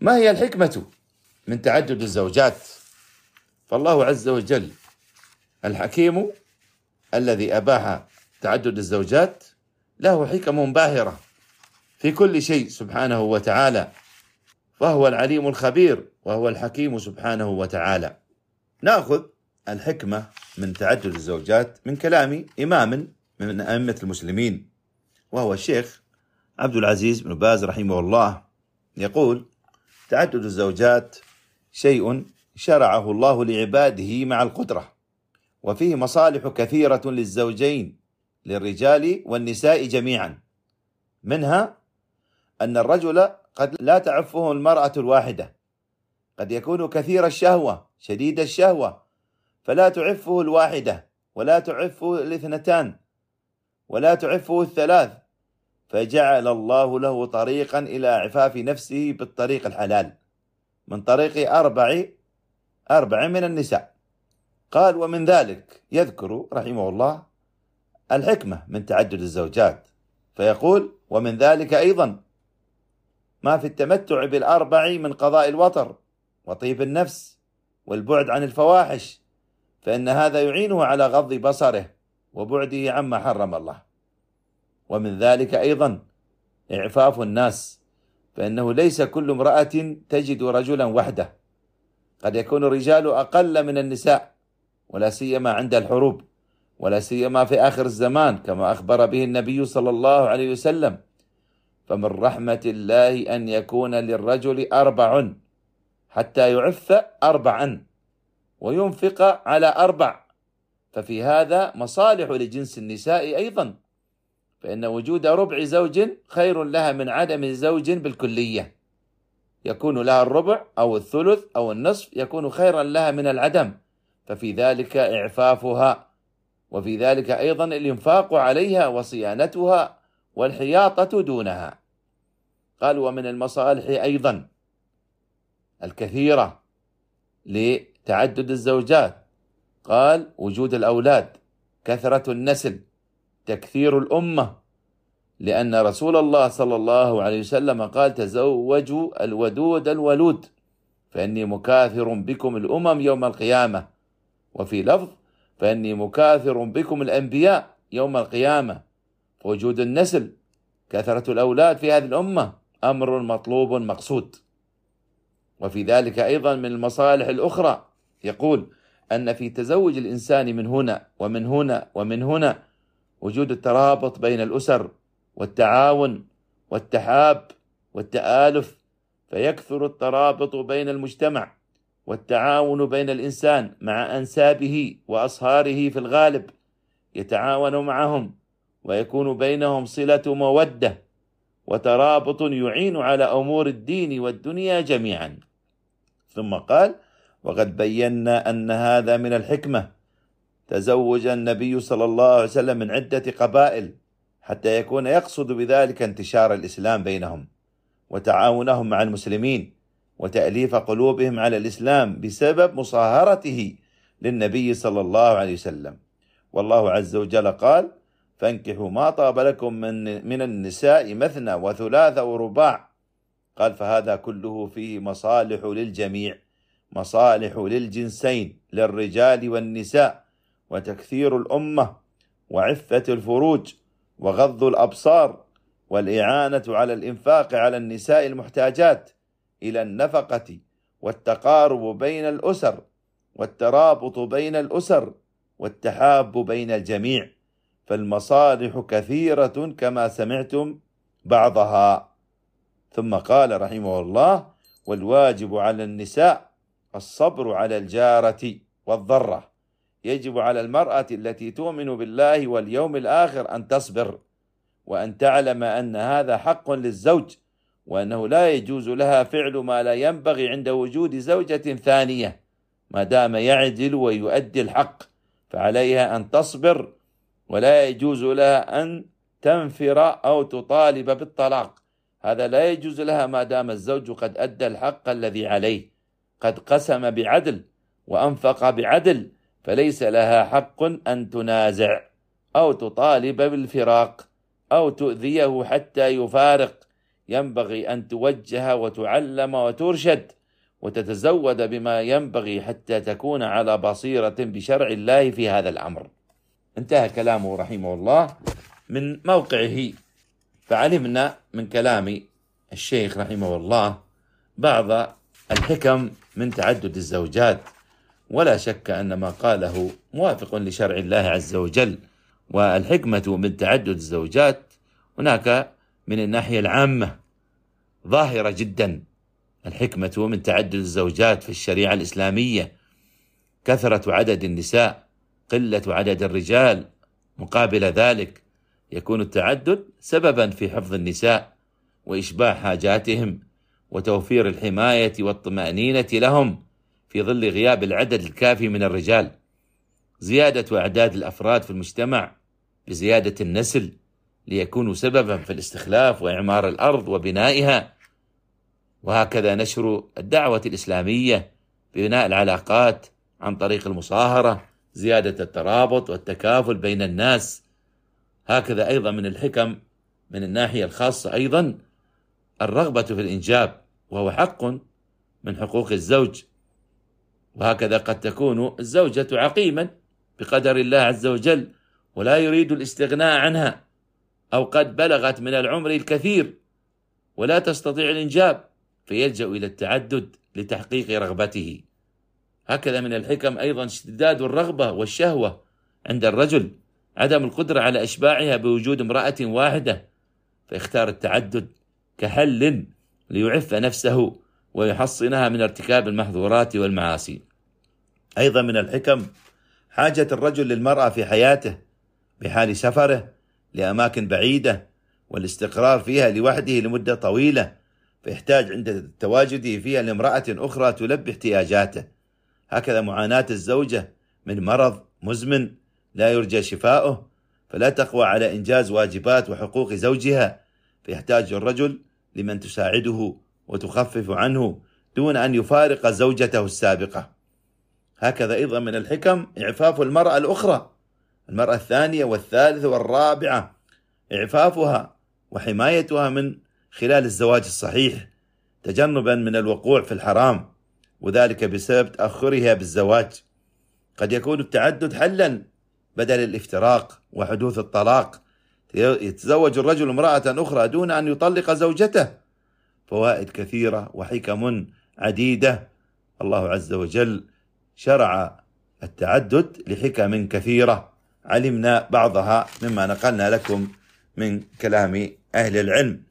ما هي الحكمة من تعدد الزوجات؟ فالله عز وجل الحكيم الذي أباح تعدد الزوجات له حكم باهرة في كل شيء سبحانه وتعالى، فهو العليم الخبير وهو الحكيم سبحانه وتعالى. نأخذ الحكمة من تعدد الزوجات من كلام إمام من أئمة المسلمين، وهو الشيخ عبد العزيز بن باز رحمه الله، يقول: تعدد الزوجات شيء شرعه الله لعباده مع القدرة، وفيه مصالح كثيرة للزوجين للرجال والنساء جميعا، منها أن الرجل قد لا تعفه المرأة الواحدة، قد يكون كثير الشهوة شديد الشهوة فلا تعفه الواحدة ولا تعفه الاثنتان ولا تعفه الثلاث، فجعل الله له طريقا إلى إعفاف نفسه بالطريق الحلال من طريق أربع من النساء. قال: ومن ذلك يذكر رحمه الله الحكمة من تعدد الزوجات، فيقول: ومن ذلك أيضا ما في التمتع بالأربع من قضاء الوطر وطيب النفس والبعد عن الفواحش، فإن هذا يعينه على غض بصره وبعده عما حرم الله. ومن ذلك أيضا إعفاف الناس، فإنه ليس كل امرأة تجد رجلا وحده، قد يكون الرجال أقل من النساء، ولا سيما عند الحروب، ولا سيما في آخر الزمان كما أخبر به النبي صلى الله عليه وسلم: فمن رحمة الله أن يكون للرجل 4 حتى يعف 4 وينفق على 4. ففي هذا مصالح لجنس النساء أيضا، فإن وجود ربع زوج خير لها من عدم زوج بالكلية، يكون لها الربع أو الثلث أو النصف يكون خيرا لها من العدم، ففي ذلك إعفافها، وفي ذلك أيضا الإنفاق عليها وصيانتها والحياطة دونها. قال: ومن المصالح أيضا الكثيرة لتعدد الزوجات، قال: وجود الأولاد، كثرة النسل، تكثير الأمة، لأن رسول الله صلى الله عليه وسلم قال: تزوجوا الودود الولود فإني مكاثر بكم الأمم يوم القيامة، وفي لفظ: فإني مكاثر بكم الأنبياء يوم القيامة. فوجود النسل، كثرة الأولاد في هذه الأمة أمر مطلوب مقصود. وفي ذلك أيضا من المصالح الأخرى، يقول: أن في تزوج الإنسان من هنا ومن هنا ومن هنا وجود الترابط بين الأسر والتعاون والتحاب والتآلف، فيكثر الترابط بين المجتمع والتعاون بين الإنسان مع أنسابه وأصهاره، في الغالب يتعاون معهم ويكون بينهم صلة مودة وترابط يعين على أمور الدين والدنيا جميعا. ثم قال: وقد بينا أن هذا من الحكمة تزوج النبي صلى الله عليه وسلم من عدة قبائل، حتى يكون يقصد بذلك انتشار الإسلام بينهم وتعاونهم مع المسلمين وتأليف قلوبهم على الإسلام بسبب مصاهرته للنبي صلى الله عليه وسلم. والله عز وجل قال: فانكحوا ما طاب لكم من النساء مثنى وثلاث ورباع. قال: فهذا كله فيه مصالح للجميع، مصالح للجنسين للرجال والنساء، وتكثير الأمة وعفة الفروج وغض الأبصار والإعانة على الإنفاق على النساء المحتاجات إلى النفقة والتقارب بين الأسر والترابط بين الأسر والتحاب بين الجميع، فالمصالح كثيرة كما سمعتم بعضها. ثم قال رحمه الله: والواجب على النساء الصبر على الجارة والضرة. يجب على المرأة التي تؤمن بالله واليوم الآخر أن تصبر، وأن تعلم أن هذا حق للزوج، وأنه لا يجوز لها فعل ما لا ينبغي عند وجود زوجة ثانية، ما دام يعدل ويؤدي الحق فعليها أن تصبر، ولا يجوز لها أن تنفر أو تطالب بالطلاق. هذا لا يجوز لها ما دام الزوج قد أدى الحق الذي عليه، قد قسم بعدل وأنفق بعدل، فليس لها حق أن تنازع أو تطالب بالفراق أو تؤذيه حتى يفارق. ينبغي أن توجه وتعلم وترشد وتتزود بما ينبغي حتى تكون على بصيرة بشرع الله في هذا الأمر. انتهى كلامه رحمه الله من موقعه. فعلمنا من كلام الشيخ رحمه الله بعض الحكم من تعدد الزوجات، ولا شك أن ما قاله موافق لشرع الله عز وجل. والحكمة من تعدد الزوجات هناك من الناحية العامة ظاهرة جدا. الحكمة من تعدد الزوجات في الشريعة الإسلامية كثرة عدد النساء، قلة عدد الرجال. مقابل ذلك يكون التعدد سببا في حفظ النساء وإشباع حاجاتهم وتوفير الحماية والطمأنينة لهم في ظل غياب العدد الكافي من الرجال. زيادة أعداد الأفراد في المجتمع بزيادة النسل ليكونوا سببا في الاستخلاف وإعمار الأرض وبنائها. وهكذا نشر الدعوة الإسلامية ببناء العلاقات عن طريق المصاهرة، زيادة الترابط والتكافل بين الناس. هكذا أيضا من الحكم من الناحية الخاصة أيضا الرغبة في الإنجاب، وهو حق من حقوق الزوج. وهكذا قد تكون الزوجة عقيما بقدر الله عز وجل ولا يريد الاستغناء عنها، أو قد بلغت من العمر الكثير ولا تستطيع الإنجاب فيلجأ إلى التعدد لتحقيق رغبته. هكذا من الحكم أيضا اشتداد الرغبة والشهوة عند الرجل، عدم القدرة على إشباعها بوجود امرأة واحدة، فيختار التعدد كحل ليعف نفسه ويحصنها من ارتكاب المحظورات والمعاصي. أيضا من الحكم حاجة الرجل للمرأة في حياته بحال سفره لأماكن بعيدة والاستقرار فيها لوحده لمدة طويلة، فيحتاج عند تواجده فيها لامرأة أخرى تلبي احتياجاته. هكذا معاناة الزوجة من مرض مزمن لا يرجى شفاؤه فلا تقوى على إنجاز واجبات وحقوق زوجها، فيحتاج الرجل لمن تساعده وتخفف عنه دون أن يفارق زوجته السابقة. هكذا أيضا من الحكم إعفاف المرأة الأخرى، المرأة الثانية والثالثة والرابعة، إعفافها وحمايتها من خلال الزواج الصحيح تجنبا من الوقوع في الحرام، وذلك بسبب تأخرها بالزواج. قد يكون التعدد حلا بدل الافتراق وحدوث الطلاق، يتزوج الرجل امرأة أخرى دون أن يطلق زوجته. فوائد كثيرة وحكم عديدة. الله عز وجل شرع التعدد لحكم كثيرة علمنا بعضها مما نقلنا لكم من كلام أهل العلم.